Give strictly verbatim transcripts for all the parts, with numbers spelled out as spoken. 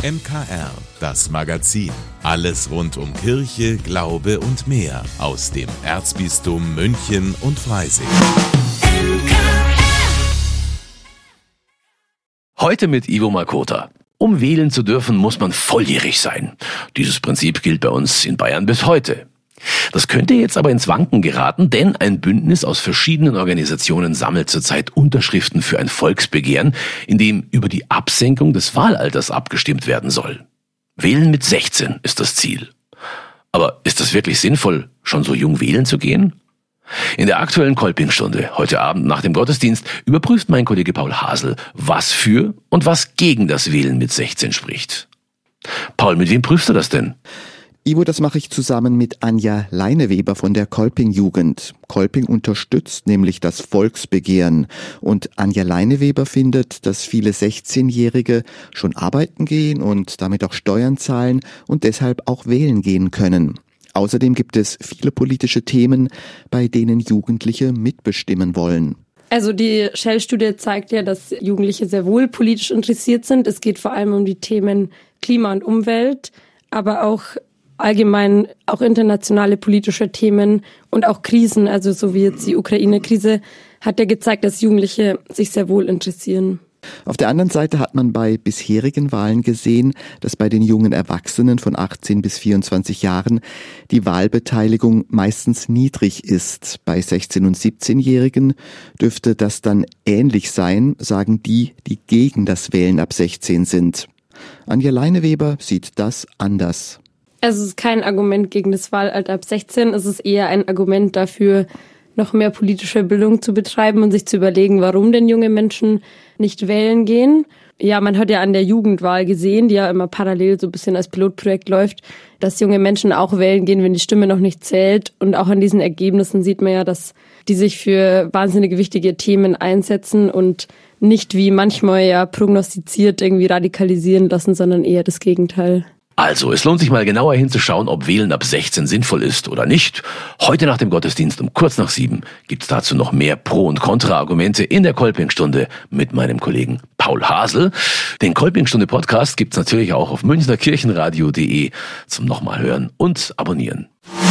M K R, das Magazin. Alles rund um Kirche, Glaube und mehr aus dem Erzbistum München und Freising. Heute mit Ivo Makota. Um wählen zu dürfen, muss man volljährig sein. Dieses Prinzip gilt bei uns in Bayern bis heute. Das könnte jetzt aber ins Wanken geraten, denn ein Bündnis aus verschiedenen Organisationen sammelt zurzeit Unterschriften für ein Volksbegehren, in dem über die Absenkung des Wahlalters abgestimmt werden soll. Wählen mit sechzehn ist das Ziel. Aber ist das wirklich sinnvoll, schon so jung wählen zu gehen? In der aktuellen Kolpingstunde, heute Abend nach dem Gottesdienst, überprüft mein Kollege Paul Hasel, was für und was gegen das Wählen mit sechzehn spricht. Paul, mit wem prüfst du das denn? Ivo, das mache ich zusammen mit Anja Leineweber von der Kolping-Jugend. Kolping unterstützt nämlich das Volksbegehren. Und Anja Leineweber findet, dass viele sechzehnjährige schon arbeiten gehen und damit auch Steuern zahlen und deshalb auch wählen gehen können. Außerdem gibt es viele politische Themen, bei denen Jugendliche mitbestimmen wollen. Also die Shell-Studie zeigt ja, dass Jugendliche sehr wohl politisch interessiert sind. Es geht vor allem um die Themen Klima und Umwelt, aber auch allgemein auch internationale politische Themen und auch Krisen, also so wie jetzt die Ukraine-Krise, hat ja gezeigt, dass Jugendliche sich sehr wohl interessieren. Auf der anderen Seite hat man bei bisherigen Wahlen gesehen, dass bei den jungen Erwachsenen von achtzehn bis vierundzwanzig Jahren die Wahlbeteiligung meistens niedrig ist. Bei sechzehn- und siebzehnjährigen dürfte das dann ähnlich sein, sagen die, die gegen das Wählen ab sechzehn sind. Anja Leineweber sieht das anders. Es ist kein Argument gegen das Wahlalter ab sechzehn, es ist eher ein Argument dafür, noch mehr politische Bildung zu betreiben und sich zu überlegen, warum denn junge Menschen nicht wählen gehen. Ja, man hat ja an der Jugendwahl gesehen, die ja immer parallel so ein bisschen als Pilotprojekt läuft, dass junge Menschen auch wählen gehen, wenn die Stimme noch nicht zählt. Und auch an diesen Ergebnissen sieht man ja, dass die sich für wahnsinnig wichtige Themen einsetzen und nicht wie manchmal ja prognostiziert irgendwie radikalisieren lassen, sondern eher das Gegenteil. Also, es lohnt sich mal genauer hinzuschauen, ob Wählen ab sechzehn sinnvoll ist oder nicht. Heute nach dem Gottesdienst um kurz nach sieben gibt's dazu noch mehr Pro- und Kontra-Argumente in der Kolpingstunde mit meinem Kollegen Paul Hasel. Den Kolpingstunde-Podcast gibt's natürlich auch auf münchnerkirchenradio punkt de zum nochmal hören und abonnieren.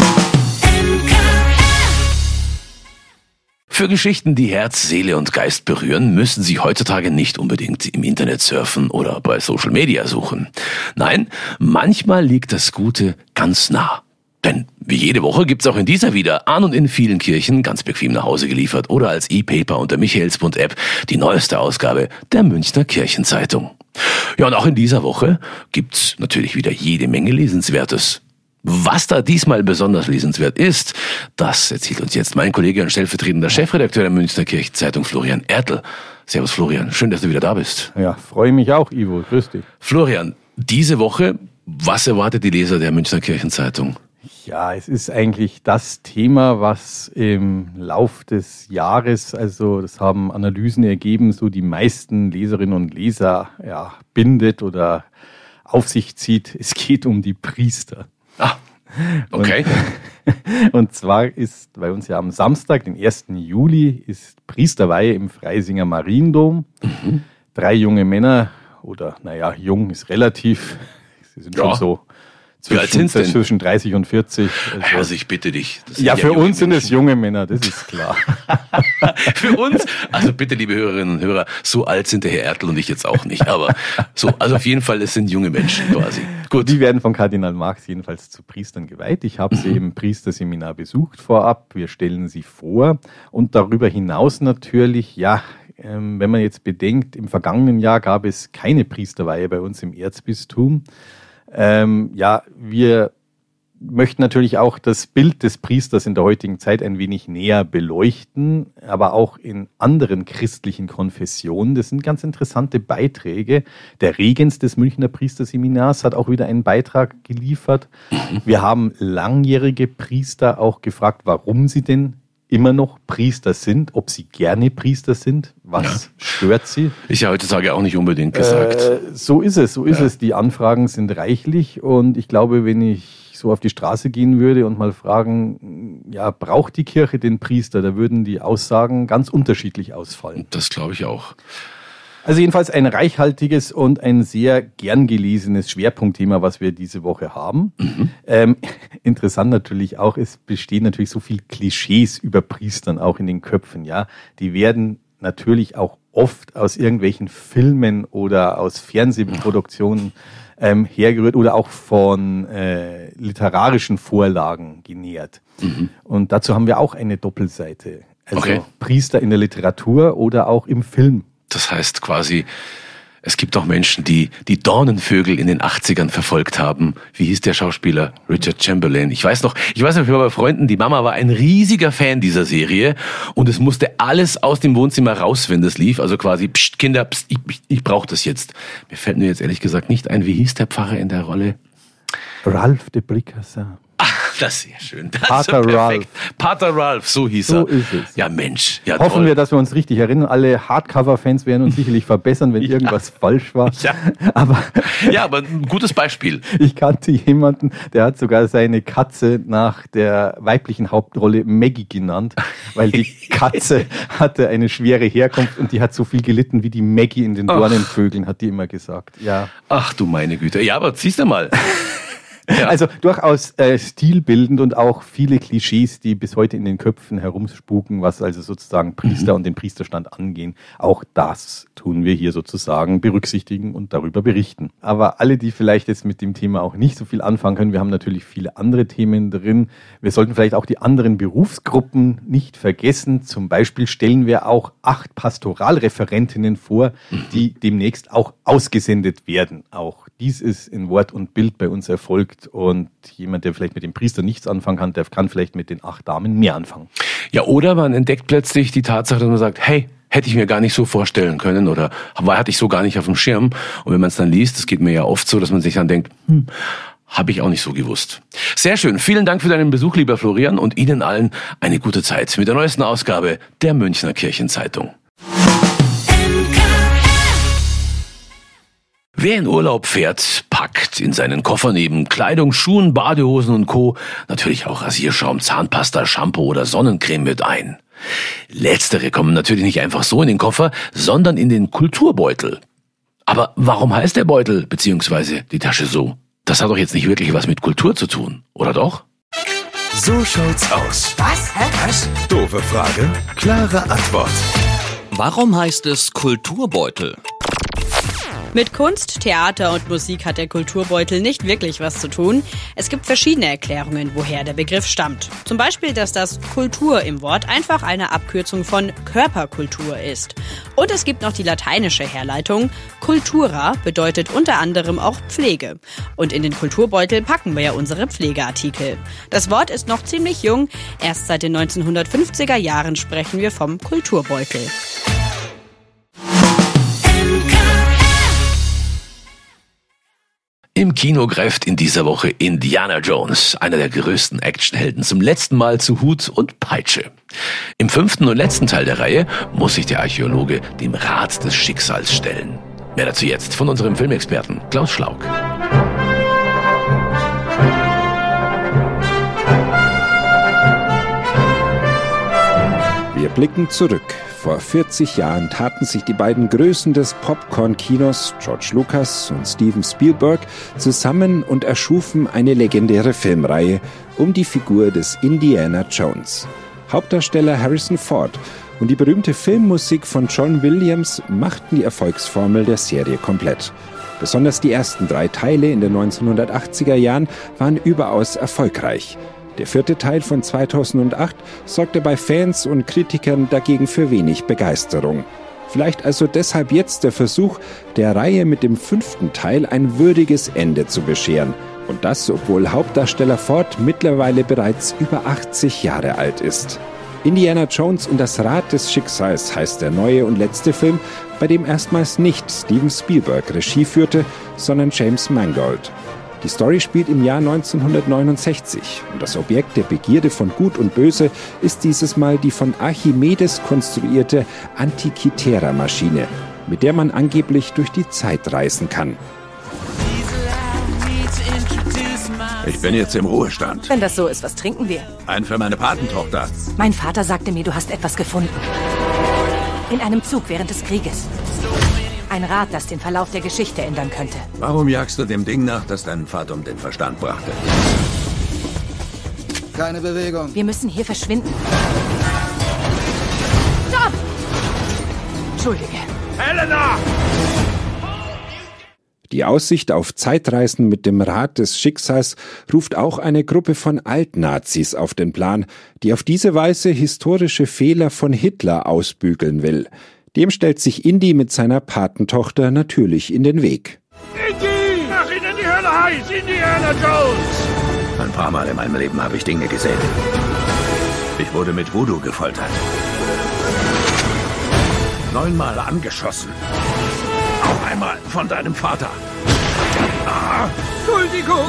Für Geschichten, die Herz, Seele und Geist berühren, müssen Sie heutzutage nicht unbedingt im Internet surfen oder bei Social Media suchen. Nein, manchmal liegt das Gute ganz nah. Denn wie jede Woche gibt's auch in dieser wieder an und in vielen Kirchen ganz bequem nach Hause geliefert oder als E-Paper unter Michaelsbund-App die neueste Ausgabe der Münchner Kirchenzeitung. Ja, und auch in dieser Woche gibt's natürlich wieder jede Menge Lesenswertes. Was da diesmal besonders lesenswert ist, das erzählt uns jetzt mein Kollege und stellvertretender Chefredakteur der Münchner Kirchenzeitung, Florian Ertl. Servus Florian, schön, dass du wieder da bist. Ja, freue mich auch, Ivo, grüß dich. Florian, diese Woche, was erwartet die Leser der Münchner Kirchenzeitung? Ja, es ist eigentlich das Thema, was im Lauf des Jahres, also das haben Analysen ergeben, so die meisten Leserinnen und Leser ja, bindet oder auf sich zieht. Es geht um die Priester. Ah, okay. Und, und zwar ist bei uns ja am Samstag, den ersten Juli, ist Priesterweihe im Freisinger Mariendom. Mhm. Drei junge Männer, oder naja, jung ist relativ, sie sind ja schon so zwischen, zwischen dreißig und vierzig. Also, also ich bitte dich. Ja, für uns sind es junge Männer, das ist klar. Für uns? Also bitte, liebe Hörerinnen und Hörer, so alt sind der Herr Ertl und ich jetzt auch nicht. Aber so, also auf jeden Fall, es sind junge Menschen quasi. Gut. Die werden von Kardinal Marx jedenfalls zu Priestern geweiht. Ich habe sie im Priesterseminar besucht vorab. Wir stellen sie vor. Und darüber hinaus natürlich, ja, ähm, wenn man jetzt bedenkt, im vergangenen Jahr gab es keine Priesterweihe bei uns im Erzbistum. Ähm, ja, wir möchten natürlich auch das Bild des Priesters in der heutigen Zeit ein wenig näher beleuchten, aber auch in anderen christlichen Konfessionen. Das sind ganz interessante Beiträge. Der Regens des Münchner Priesterseminars hat auch wieder einen Beitrag geliefert. Wir haben langjährige Priester auch gefragt, warum sie denn immer noch Priester sind, ob sie gerne Priester sind, was ja. stört sie. Ist ja heutzutage auch nicht unbedingt gesagt. Äh, so ist es, so ist ja. es. Die Anfragen sind reichlich und ich glaube, wenn ich so auf die Straße gehen würde und mal fragen, ja, braucht die Kirche den Priester, da würden die Aussagen ganz unterschiedlich ausfallen. Das glaube ich auch. Also jedenfalls ein reichhaltiges und ein sehr gern gelesenes Schwerpunktthema, was wir diese Woche haben. Mhm. Ähm, interessant natürlich auch, es bestehen natürlich so viele Klischees über Priestern auch in den Köpfen. Ja, die werden natürlich auch oft aus irgendwelchen Filmen oder aus Fernsehproduktionen ähm, hergerührt oder auch von äh, literarischen Vorlagen genährt. Mhm. Und dazu haben wir auch eine Doppelseite. Also okay. Priester in der Literatur oder auch im Film. Das heißt quasi, es gibt auch Menschen, die die Dornenvögel in den achtzigern verfolgt haben. Wie hieß der Schauspieler? Richard Chamberlain. Ich weiß noch, ich weiß noch, ich war bei Freunden, die Mama war ein riesiger Fan dieser Serie und es musste alles aus dem Wohnzimmer raus, wenn das lief. Also quasi, pst, Kinder, pst, ich, ich, ich brauche das jetzt. Mir fällt mir jetzt ehrlich gesagt nicht ein, wie hieß der Pfarrer in der Rolle? Ralph de Bricassin. Ach, das ist sehr schön. Das Pater ist so Ralph. Pater Ralph, so hieß so er. So ist es. Ja, Mensch. Ja, Hoffen toll. wir, dass wir uns richtig erinnern. Alle Hardcover-Fans werden uns sicherlich verbessern, wenn ja. irgendwas falsch war. Ja. Aber, ja, aber ein gutes Beispiel. Ich kannte jemanden, der hat sogar seine Katze nach der weiblichen Hauptrolle Maggie genannt, weil die Katze hatte eine schwere Herkunft und die hat so viel gelitten wie die Maggie in den Dornenvögeln, hat die immer gesagt. Ja. Ach du meine Güte. Ja, aber siehst du mal. Ja. Also durchaus äh, stilbildend und auch viele Klischees, die bis heute in den Köpfen herumspuken, was also sozusagen Priester mhm. und den Priesterstand angehen. Auch das tun wir hier sozusagen berücksichtigen und darüber berichten. Aber alle, die vielleicht jetzt mit dem Thema auch nicht so viel anfangen können, wir haben natürlich viele andere Themen drin. Wir sollten vielleicht auch die anderen Berufsgruppen nicht vergessen. Zum Beispiel stellen wir auch acht Pastoralreferentinnen vor, mhm. die demnächst auch ausgesendet werden. Auch dies ist in Wort und Bild bei uns erfolgt. Und jemand, der vielleicht mit dem Priester nichts anfangen kann, der kann vielleicht mit den acht Damen mehr anfangen. Ja, oder man entdeckt plötzlich die Tatsache, dass man sagt, hey, hätte ich mir gar nicht so vorstellen können oder hatte ich so gar nicht auf dem Schirm. Und wenn man es dann liest, das geht mir ja oft so, dass man sich dann denkt, hm, habe ich auch nicht so gewusst. Sehr schön. Vielen Dank für deinen Besuch, lieber Florian, und Ihnen allen eine gute Zeit mit der neuesten Ausgabe der Münchner Kirchenzeitung. Wer in Urlaub fährt, packt in seinen Koffer neben Kleidung, Schuhen, Badehosen und Co. natürlich auch Rasierschaum, Zahnpasta, Shampoo oder Sonnencreme mit ein. Letztere kommen natürlich nicht einfach so in den Koffer, sondern in den Kulturbeutel. Aber warum heißt der Beutel bzw. die Tasche so? Das hat doch jetzt nicht wirklich was mit Kultur zu tun, oder doch? So schaut's aus. Was? Hä? Was? Doofe Frage, klare Antwort. Warum heißt es Kulturbeutel? Mit Kunst, Theater und Musik hat der Kulturbeutel nicht wirklich was zu tun. Es gibt verschiedene Erklärungen, woher der Begriff stammt. Zum Beispiel, dass das Kultur im Wort einfach eine Abkürzung von Körperkultur ist. Und es gibt noch die lateinische Herleitung. Cultura bedeutet unter anderem auch Pflege. Und in den Kulturbeutel packen wir ja unsere Pflegeartikel. Das Wort ist noch ziemlich jung. Erst seit den neunzehnhundertfünfziger Jahren sprechen wir vom Kulturbeutel. Im Kino greift in dieser Woche Indiana Jones, einer der größten Actionhelden, zum letzten Mal zu Hut und Peitsche. Im fünften und letzten Teil der Reihe muss sich der Archäologe dem Rat des Schicksals stellen. Mehr dazu jetzt von unserem Filmexperten Klaus Schlauk. Wir blicken zurück. Vor vierzig Jahren taten sich die beiden Größen des Popcorn-Kinos, George Lucas und Steven Spielberg, zusammen und erschufen eine legendäre Filmreihe um die Figur des Indiana Jones. Hauptdarsteller Harrison Ford und die berühmte Filmmusik von John Williams machten die Erfolgsformel der Serie komplett. Besonders die ersten drei Teile in den neunzehnhundertachtziger Jahren waren überaus erfolgreich. Der vierte Teil von zweitausendacht sorgte bei Fans und Kritikern dagegen für wenig Begeisterung. Vielleicht also deshalb jetzt der Versuch, der Reihe mit dem fünften Teil ein würdiges Ende zu bescheren. Und das, obwohl Hauptdarsteller Ford mittlerweile bereits über achtzig Jahre alt ist. Indiana Jones und das Rad des Schicksals heißt der neue und letzte Film, bei dem erstmals nicht Steven Spielberg Regie führte, sondern James Mangold. Die Story spielt im Jahr neunzehnhundertneunundsechzig und das Objekt der Begierde von Gut und Böse ist dieses Mal die von Archimedes konstruierte Antikythera-Maschine, mit der man angeblich durch die Zeit reisen kann. Ich bin jetzt im Ruhestand. Wenn das so ist, was trinken wir? Ein für meine Patentochter. Mein Vater sagte mir, du hast etwas gefunden. In einem Zug während des Krieges. Ein Rad, das den Verlauf der Geschichte ändern könnte. Warum jagst du dem Ding nach, das deinen Vater um den Verstand brachte? Keine Bewegung. Wir müssen hier verschwinden. Stopp! Entschuldige. Helena! Die Aussicht auf Zeitreisen mit dem Rad des Schicksals ruft auch eine Gruppe von Altnazis auf den Plan, die auf diese Weise historische Fehler von Hitler ausbügeln will. Dem stellt sich Indy mit seiner Patentochter natürlich in den Weg. Indy! Mach ihn in die Hölle heiß! Indiana Jones! Ein paar Mal in meinem Leben habe ich Dinge gesehen. Ich wurde mit Voodoo gefoltert. Neunmal angeschossen. Auch einmal von deinem Vater. Ah, Entschuldigung!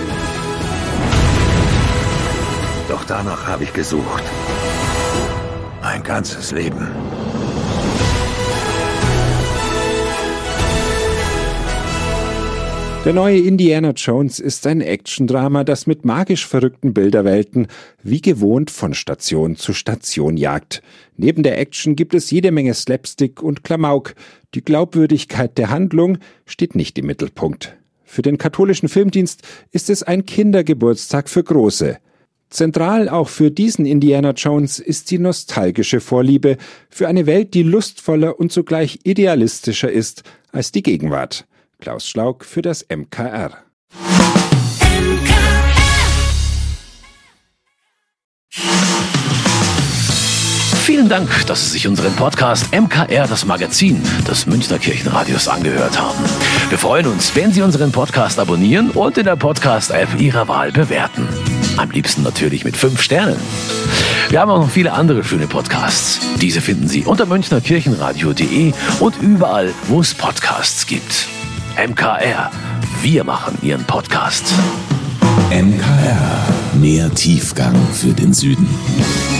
Doch danach habe ich gesucht. Mein ganzes Leben. Der neue Indiana Jones ist ein Actiondrama, das mit magisch verrückten Bilderwelten wie gewohnt von Station zu Station jagt. Neben der Action gibt es jede Menge Slapstick und Klamauk. Die Glaubwürdigkeit der Handlung steht nicht im Mittelpunkt. Für den katholischen Filmdienst ist es ein Kindergeburtstag für Große. Zentral auch für diesen Indiana Jones ist die nostalgische Vorliebe für eine Welt, die lustvoller und zugleich idealistischer ist als die Gegenwart. Klaus Schlauk für das M K R. M K R. Vielen Dank, dass Sie sich unseren Podcast M K R, das Magazin des Münchner Kirchenradios, angehört haben. Wir freuen uns, wenn Sie unseren Podcast abonnieren und in der Podcast-App Ihrer Wahl bewerten. Am liebsten natürlich mit fünf Sternen. Wir haben auch noch viele andere schöne Podcasts. Diese finden Sie unter münchnerkirchenradio punkt de und überall, wo es Podcasts gibt. M K R, wir machen Ihren Podcast. M K R, mehr Tiefgang für den Süden.